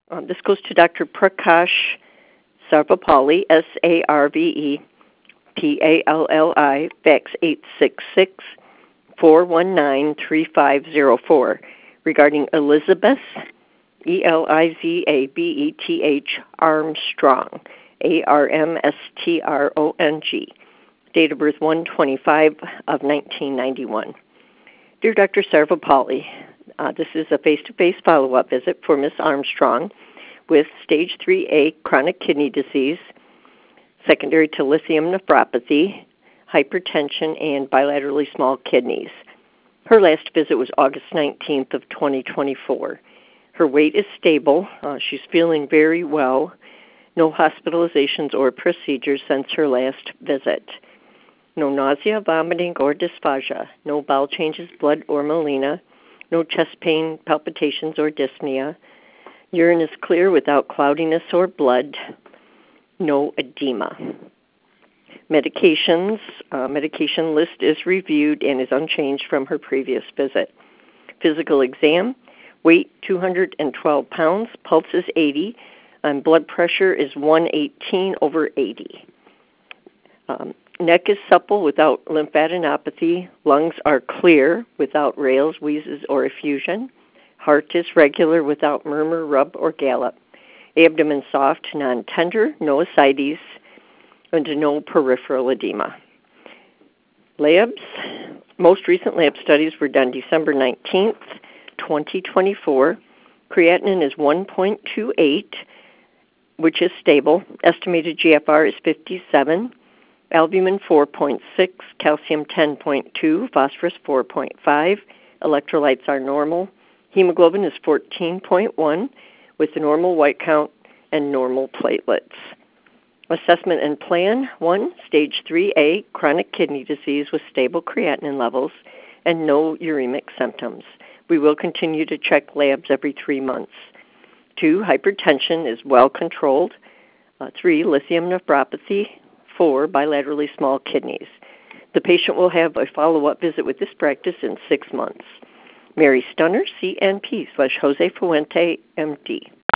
This goes to Dr. Prakash Sarvapalli, Sarvepalli, fax 866-419-3504, regarding Elizabeth, Elizabeth Armstrong, Armstrong, date of birth 1/25 of 1991. Dear Dr. Sarvapalli, this is a face-to-face follow-up visit for Ms. Armstrong with stage 3A chronic kidney disease, secondary to lithium nephropathy, hypertension, and bilaterally small kidneys. Her last visit was August 19th of 2024. Her weight is stable. She's feeling very well. No hospitalizations or procedures since her last visit. No nausea, vomiting, or dysphagia. No bowel changes, blood, or melena. No chest pain, palpitations, or dyspnea. Urine is clear without cloudiness or blood. No edema. Medications. Medication list is reviewed and is unchanged from her previous visit. Physical exam. Weight 212 pounds. Pulse is 80. And blood pressure is 118/80. Neck is supple without lymphadenopathy. Lungs are clear without rales, wheezes, or effusion. Heart is regular without murmur, rub, or gallop. Abdomen soft, non-tender, no ascites, and no peripheral edema. Labs. Most recent lab studies were done December 19th, 2024. Creatinine is 1.28, which is stable. Estimated GFR is 57. Albumin 4.6, calcium 10.2, phosphorus 4.5. Electrolytes are normal. Hemoglobin is 14.1 with a normal white count and normal platelets. Assessment and plan. 1, stage 3A, chronic kidney disease with stable creatinine levels and no uremic symptoms. We will continue to check labs every 3 months. 2, hypertension is well controlled. 3, lithium nephropathy. 4, bilaterally small kidneys. The patient will have a follow-up visit with this practice in 6 months. Mary Stunner, CNP /Jose Fuente, MD.